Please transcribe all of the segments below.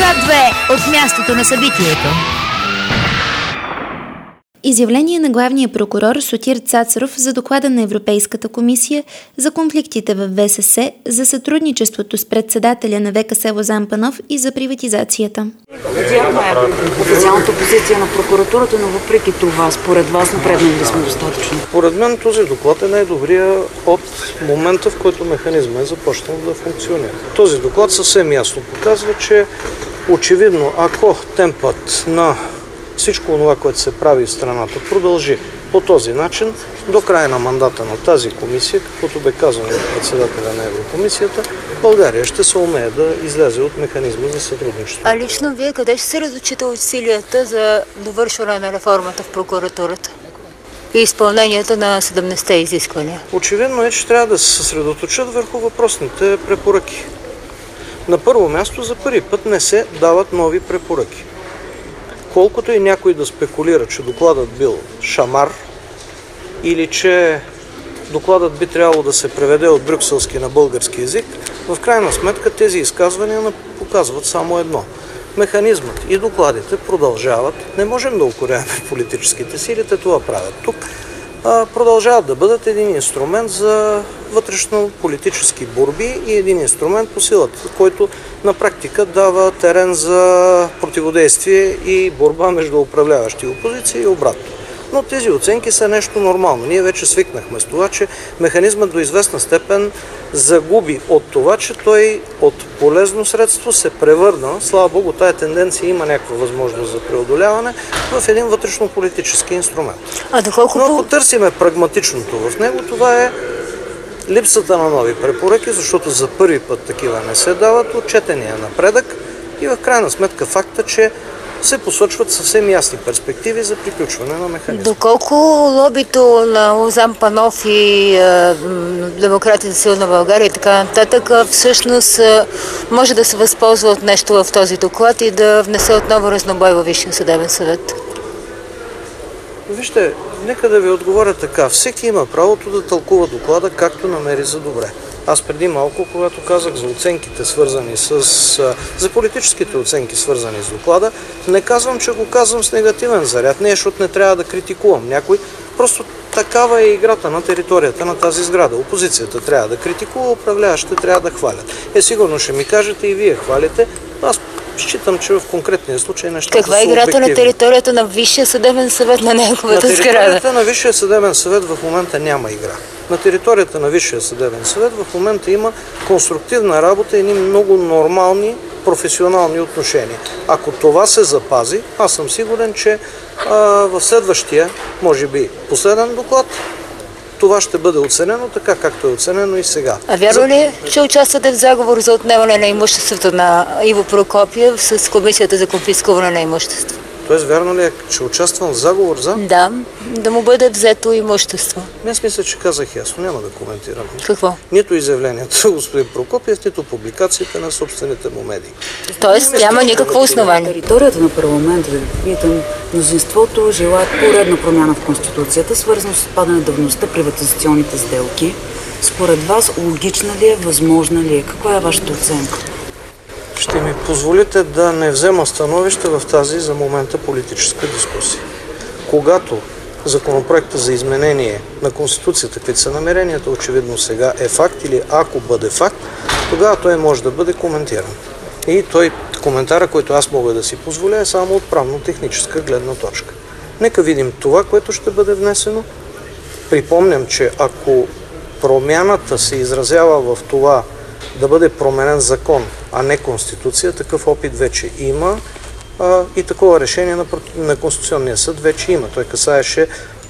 К2 от мястото на събитието. Изявление на главния прокурор Сотир Цацаров за доклада на Европейската комисия за конфликтите в ВСС, за сътрудничеството с председателя на ВКС Лозан Панов и за приватизацията. Видяхме официалната позиция на прокуратурата, но въпреки това, според вас, напреднали ли сме достатъчно? Според мен този доклад е най-добрия от момента, в който механизмът е започнал да функционира. Този доклад съвсем ясно показва, че очевидно, ако темпът на всичко това, което се прави в страната, продължи по този начин до края на мандата на тази комисия, каквото бе казано от председателя на Еврокомисията, България ще се умее да излезе от механизма за сътрудничество. А лично вие къде ще се разучите усилията за довършване на реформата в прокуратурата и изпълнението на 17-те изисквания? Очевидно е, че трябва да се съсредоточат върху въпросните препоръки. На първо място, за първи път не се дават нови препоръки. Колкото и някой да спекулира, че докладът бил шамар или че докладът би трябвало да се преведе от брюкселски на български език, в крайна сметка тези изказвания показват само едно. Механизмът и докладите продължават. Не можем да укоряваме политическите сили, те това правят тук. Продължават да бъдат един инструмент за вътрешно-политически борби и един инструмент по силата, който на практика дава терен за противодействие и борба между управляващи и опозиция и обратно. Но тези оценки са нещо нормално. Ние вече свикнахме с това, че механизмът до известна степен загуби от това, че той от полезно средство се превърна, слава Богу, тая тенденция има някаква възможност за преодоляване, в един вътрешно-политически инструмент. Но ако търсиме прагматичното в него, това е липсата на нови препоръки, защото за първи път такива не се дават, отчетения напредък и в крайна сметка факта, че се посочват съвсем ясни перспективи за приключване на механизма. Доколко лобито на Лозан Панов и Демократите за силна България и така нататък всъщност може да се възползва от нещо в този доклад и да внесе отново разнобой във Висшия съдебен съвет? Вижте, нека да ви отговоря така. Всеки има правото да тълкува доклада както намери за добре. Аз преди малко, когато казах за оценките свързани за политическите оценки свързани с доклада, не казвам, че го казвам с негативен заряд. Не, защото не трябва да критикувам някой. Просто такава е играта на територията на тази сграда. Опозицията трябва да критикува, управляващите трябва да хвалят. Сигурно ще ми кажете и вие хвалите. Аз считам, че в конкретния случай нещата са обективни. Каква е играта на територията на Висшия съдебен съвет на неговата сграда? На територията на Висшия съдебен съвет в момента няма игра. На територията на Висшия съдебен съвет в момента има конструктивна работа и едни много нормални професионални отношения. Ако това се запази, аз съм сигурен, че в следващия, може би последен доклад, това ще бъде оценено така, както е оценено и сега. А вярно ли е, че участвате в заговор за отнемане на имуществото на Иво Прокопиев с Комисията за конфискуване на имущество? Тоест, вярно ли е, че участвам в заговор за? Да му бъде взето имущество. Аз мисля, че казах ясно, няма да коментирам. Какво? Нито изявлението на господин Прокопиев, нито публикациите на собствените му медии. Тоест няма никакво основание. На територията на парламента, да питам, мнозинството желаят поредна промяна в Конституцията, свързано с отпадане на давността, приватизационните сделки. Според вас логична ли е, възможна ли е? Каква е вашата оценка? Ще ми позволите да не взема становище в тази за момента политическа дискусия. Когато законопроекта за изменение на Конституцията, каквито са намеренията, очевидно сега е факт или ако бъде факт, тогава той може да бъде коментиран. И коментара, който аз мога да си позволя, е само от правно-техническа гледна точка. Нека видим това, което ще бъде внесено. Припомням, че ако промяната се изразява в това да бъде променен закон, а не Конституция, такъв опит вече има и такова решение на Конституционния съд вече има. Той касаеше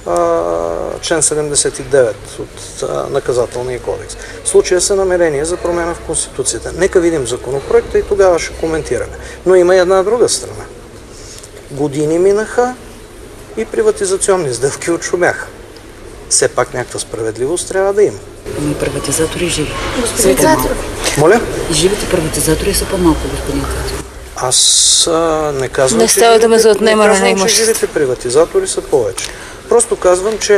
член 79 от Наказателния кодекс. В случая са намерения за промяна в Конституцията. Нека видим законопроекта и тогава ще коментираме. Но има и една друга страна. Години минаха и приватизационни сделки отшумяха. Все пак някаква справедливост трябва да има. Ами приватизатори живи. Господин Цацаров. Моля? Живите приватизатори са по-малко, господин Цацаров. Аз не казвам, не става дума за отнемане на че живите приватизатори са повече. Просто казвам, че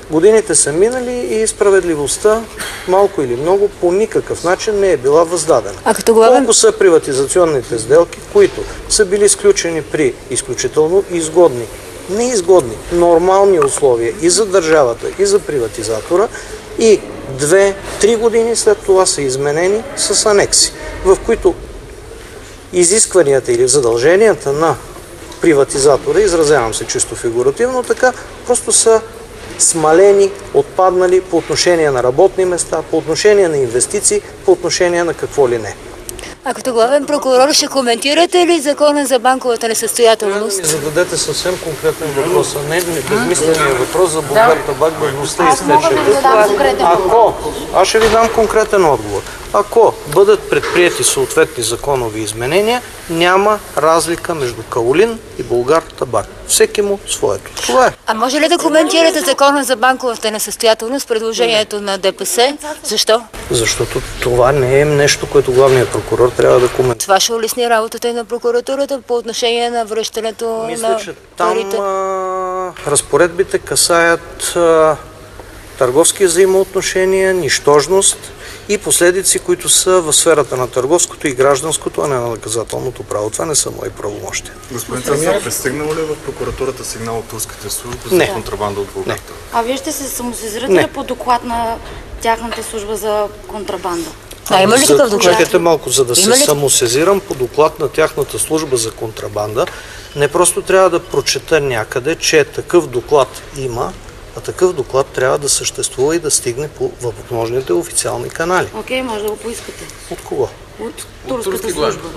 Годините са минали и справедливостта, малко или много, по никакъв начин не е била въздадена. Колко са приватизационните сделки, които са били сключени при изключително изгодни, неизгодни, нормални условия и за държавата, и за приватизатора, и 2-3 години след това са изменени с анекси, в които изискванията или задълженията на приватизатора, изразявам се чисто фигуративно, така просто са смалени, отпаднали по отношение на работни места, по отношение на инвестиции, по отношение на какво ли не. А като главен прокурор ще коментирате ли закона за банковата несъстоятелност? Трябва да ми зададете съвсем конкретен въпрос, а не безмисления въпрос за Булгартабак, бедността и стечето. Аз ще ви дам конкретен отговор. Ако бъдат предприети съответни законови изменения, няма разлика между Каолин и Булгартабак. Всеки му своето. Това е. А може ли да коментирате закона за банковата несъстоятелност, предложението на ДПС? Защо? Защото това не е нещо, което главният прокурор трябва да коментира. Това ще улесни работата и на прокуратурата по отношение на връщането на парите? Мисля, че там разпоредбите касаят търговски взаимоотношения, нищожност и последици, които са в сферата на търговското и гражданското, а не на наказателното право. Това не са мои правомощия. Господин Цацаров, пристигнал ли в прокуратурата сигнал от турските служби за контрабанда от Булгарта? А вие ще се самосезирате ли по доклад на тяхната служба за контрабанда? Има ли такъв доклад? Чакайте малко, за да се самосезирам по доклад на тяхната служба за контрабанда, не просто трябва да прочета някъде, че такъв доклад има, а такъв доклад трябва да съществува и да стигне по възможните официални канали. Окей, може да го поискате. От кого? От турската служба.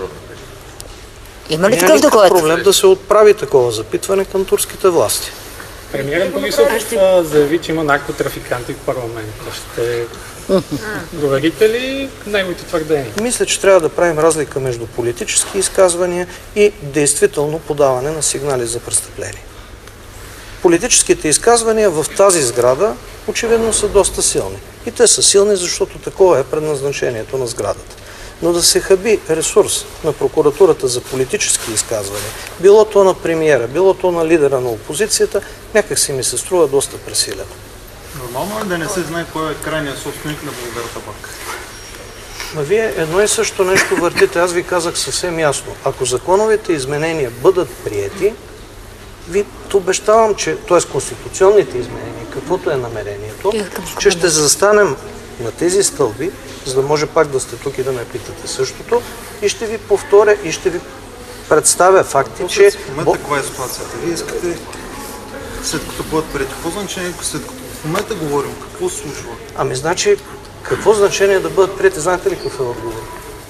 Има ли такъв доклад? Няма проблем да се отправи такова запитване към турските власти. Премиерът Борисов заяви, че има наркотрафиканти в парламента. Ще проверите ли неговите твърдения? Мисля, че трябва да правим разлика между политически изказвания и действително подаване на сигнали за престъпление. Политическите изказвания в тази сграда очевидно са доста силни. И те са силни, защото такова е предназначението на сградата. Но да се хаби ресурс на прокуратурата за политически изказвания, било то на премиера, било то на лидера на опозицията, някак си ми се струва доста пресилено. Нормално е да не се знае кой е крайният собственик на Булгартабак? Вие едно и също нещо въртите. Аз ви казах съвсем ясно. Ако законовите изменения бъдат приети, ви обещавам, че, т.е. конституционните изменения, каквото е намерението, че ще застанем на тези стълби, за да може пак да сте тук и да ме питате същото, и ще ви повторя и ще ви представя факти, че... В момента каква е ситуацията? Вие искате, след като бъдат приети, какво значение, след като в момента говорим, какво се случва? Ами значи, какво значение да бъдат приети? Знаете ли какъв е отговор?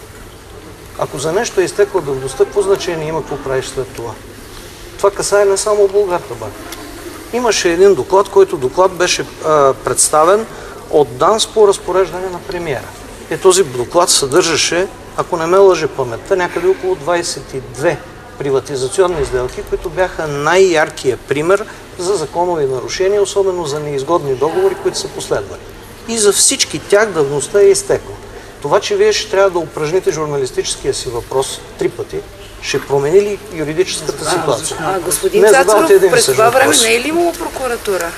Ако за нещо е изтекла давността, какво значение има, какво правиш след това? Това касае не само Булгартабак. Имаше един доклад, който доклад беше представен от ДАНС по разпореждане на премиера. И този доклад съдържаше, ако не ме лъже паметта, някъде около 22 приватизационни сделки, които бяха най-яркият пример за законови нарушения, особено за неизгодни договори, които са последвали. И за всички тях давността е изтекла. Това, че вие ще трябва да упражните журналистическия си въпрос 3 пъти, ще промени ли юридическата ситуация? Господин Цацаров, през това време не е ли имало прокуратура?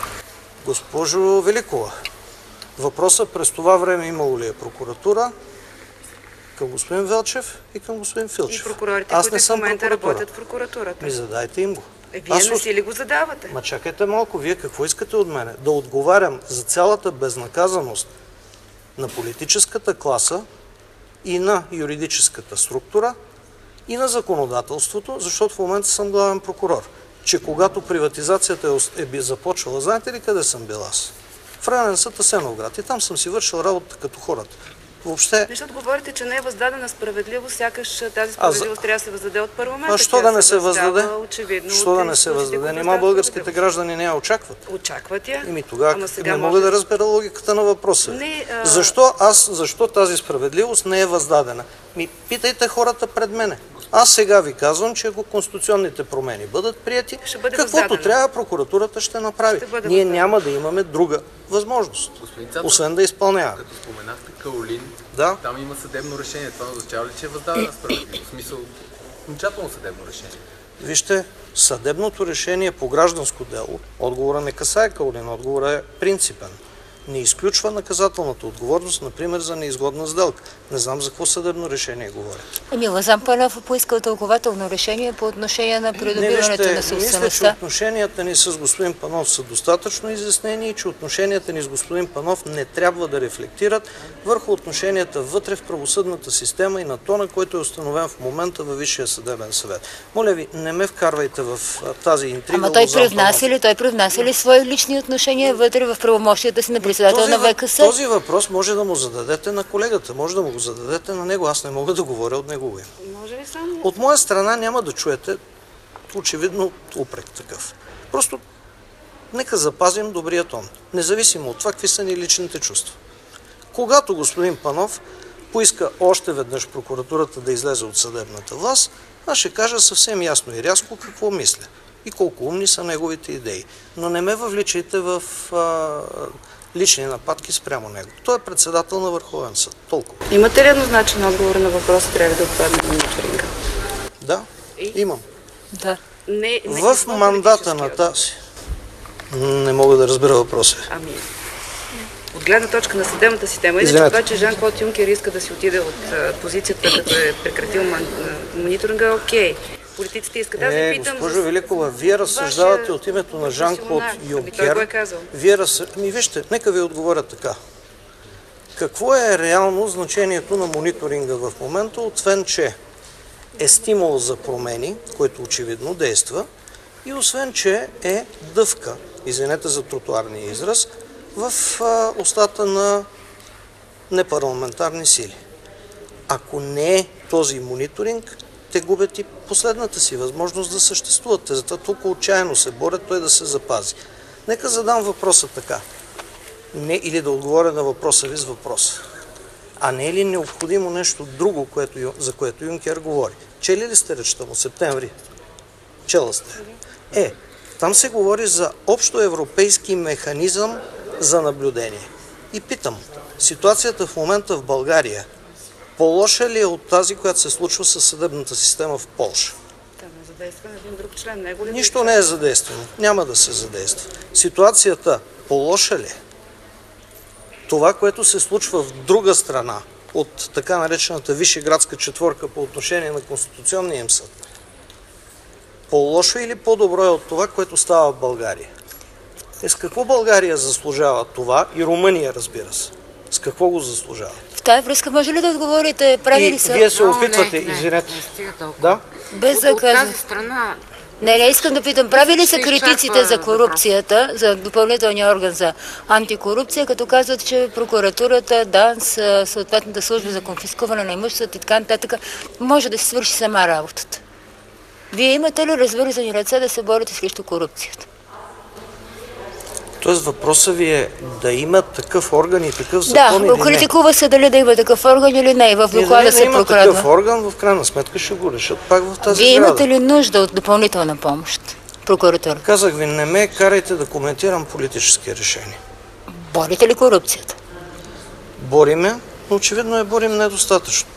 Госпожо Великова, въпросът през това време имало ли е прокуратура към господин Велчев и към господин Филчев? И прокурорите, които в момента работят в прокуратурата. Ми задайте им го. Вие не си ли го задавате? Ма чакайте малко, вие какво искате от мене? Да отговарям за цялата безнаказаност на политическата класа и на юридическата структура и на законодателството, защото в момента съм главен прокурор. Че когато приватизацията е започвала, знаете ли къде съм бил аз? В районен съд Асеновград. И там съм си вършил работата като хората. Въобще... Защото говорите, че не е въздадена справедливост, сякаш тази справедливост трябва да се въздаде от парламента. А що да не се въздаде? Очевидно. Що да не се въздаде? Нима българските граждани не я очакват. Очакват я. Ими тогава не мога да разбера логиката на въпроса. Защо тази справедливост не е въздадена? Питайте хората пред мене. Аз сега ви казвам, че ако конституционните промени бъдат прияти, каквото трябва, прокуратурата ще направи. Ние няма да имаме друга възможност, освен да изпълняваме. Като споменахте Каолин, там има съдебно решение. Това означава ли, че е въздадена справедливост? В смисъл, окончателно съдебно решение? Вижте, съдебното решение по гражданско дело, отговора не касае Калин, отговора е принципен. Не изключва наказателната отговорност, например, за неизгодна сделка. Не знам за какво съдебно решение говорите. Лазан Панов поискал тълкователно решение по отношение на придобиването на собствеността. Мисля, че отношенията ни с господин Панов са достатъчно изяснени и че отношенията ни с господин Панов не трябва да рефлектират върху отношенията вътре в правосъдната система и на тона, който е установен в момента във Висшия съдебен съвет. Моля ви, не ме вкарвайте в тази интрига. Ама той привнася ли свои лични отношения вътре в правомощията си на председател на ВКС? Този въпрос може да му зададете на колегата, може да му го зададете на него. Аз не мога да говоря от негово име. Може ли само? От моя страна няма да чуете очевидно упрек такъв. Просто нека запазим добрия тон, независимо от това какви са ни личните чувства. Когато господин Панов поиска още веднъж прокуратурата да излезе от съдебната власт, аз ще кажа съвсем ясно и рязко какво мисля и колко умни са неговите идеи. Но не ме въвличайте в лични нападки спрямо него. Той е председател на Върховен съд. Толкова. Имате ли еднозначен отговор на въпроса, трябва да отпадне мониторинга? Да, имам. Да. В мандата на тази... Не мога да разбера въпроса. Ами, от гледна точка на съдебната система, иначе това, че Жан-Клод Юнкер иска да си отиде от позицията, като е прекратил мониторинга, окей. Политиците искат. Аз ви питам... Госпожо Великова, вие разсъждавате от името на Жан-Клод Юнкер. Той го е казал. Вижте, нека ви отговоря така. Какво е реално значението на мониторинга в момента, освен че е стимул за промени, който очевидно действа, и освен че е дъвка, извинете за тротуарния израз, в устата на непарламентарни сили. Ако не е този мониторинг, те губят и последната си възможност да съществуват. Те затова толкова отчаяно се борят той да се запази. Нека задам въпроса така. Или да отговоря на въпроса ви с въпроса. А не е ли необходимо нещо друго, за което Юнкер говори? Чели ли сте речта му? Септември? Чела сте. Там се говори за общо европейски механизъм за наблюдение. И питам, ситуацията в момента в България по-лоша ли е от тази, която се случва със съдебната система в Полша? Там е задействан един друг член. Нищо не е задействано. Няма да се задейства. Ситуацията по-лоша ли е? Това, което се случва в друга страна от така наречената Вишеградска четворка по отношение на Конституционния им съд, по-лошо или по-добро е от това, което става в България? С какво България заслужава това и Румъния, разбира се? С какво го заслужава? В тази връзка може ли да отговорите, прави ли са? Вие се опитвате, извинете. Да? Без да кажа. Не, искам да питам, прави ли са критиците за корупцията, за допълнителния орган за антикорупция, като казват, че прокуратурата, ДАНС, съответната служба за конфискуване на имуществото и така нататък, може да си свърши сама работата? Вие имате ли развързани ръце да се борите срещу корупцията? Тоест въпросът ви е да има такъв орган и такъв закон или не? Да, критикува се дали да има такъв орган или не. В доклада се прокрадва. Има такъв орган, в крайна сметка ще го решат пак в тази Вие имате ли нужда от допълнителна помощ, прокуратура? Казах ви, не ме карайте да коментирам политически решения. Борите ли корупцията? Бориме, но очевидно борим недостатъчно.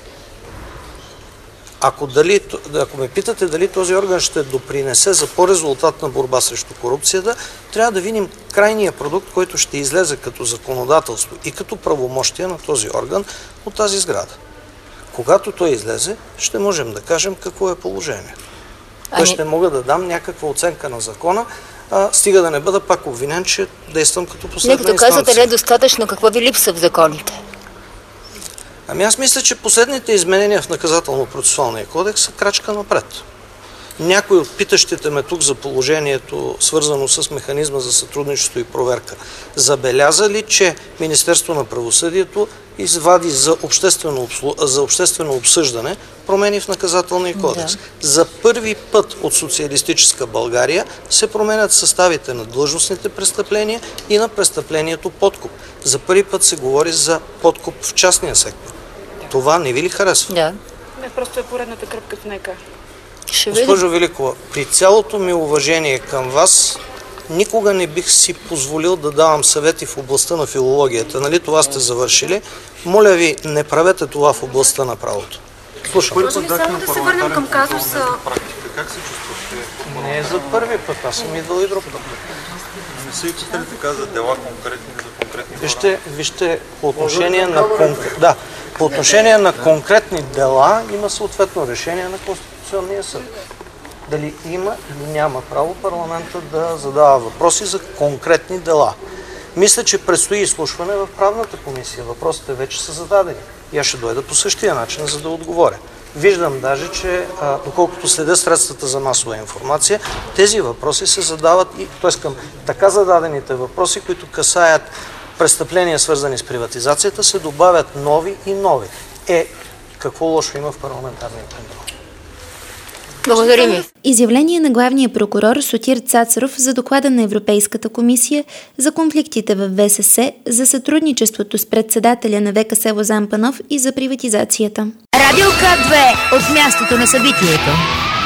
Ако ме питате дали този орган ще допринесе за по-резултатна борба срещу корупцията, трябва да видим крайния продукт, който ще излезе като законодателство и като правомощия на този орган от тази сграда. Когато той излезе, ще можем да кажем какво е положението. Той ще мога да дам някаква оценка на закона, стига да не бъда пак обвинен, че действам като последна инстанция. Като казвате, недостатъчно, какво ви липсва в законите? Аз мисля, че последните изменения в наказателно-процесуалния кодекс са крачка напред. Някои от питащите ме тук за положението, свързано с механизма за сътрудничество и проверка, забеляза ли, че Министерство на правосъдието извади за обществено обсъждане промени в наказателния кодекс? Да. За първи път от социалистическа България се променят съставите на длъжностните престъпления и на престъплението подкуп. За първи път се говори за подкуп в частния сектор. Това не ви ли харесва? Да. Не, просто е поредната кръпка в НК. Госпожо Великова, при цялото ми уважение към вас, никога не бих си позволил да давам съвети в областта на филологията. Нали това сте завършили? Моля ви, не правете това в областта на правото. Слушам. Може ли само да се върнем към казуса Как се чувствате? Не е за първи път, аз съм идвал и друг път. Не са и питали така за дела конкретни, за конкретни Вижте, по отношение на конкретни дела има съответно решение на Конституционния съд. Дали има или няма право парламента да задава въпроси за конкретни дела. Мисля, че предстои изслушване в правната комисия. Въпросите вече са зададени. И аз ще дойда по същия начин, за да отговоря. Виждам даже, че доколкото следя средствата за масова информация, тези въпроси се задават т.е. към така зададените въпроси, които касаят престъпления, свързани с приватизацията, се добавят нови и нови. Какво лошо има в парламентарния контрол? Благодаря ви. Изявление на главния прокурор Сотир Цацаров за доклада на Европейската комисия за конфликтите в ВСС, за сътрудничеството с председателя на ВКС Лозан Панов и за приватизацията. Радио К2 от мястото на събитието.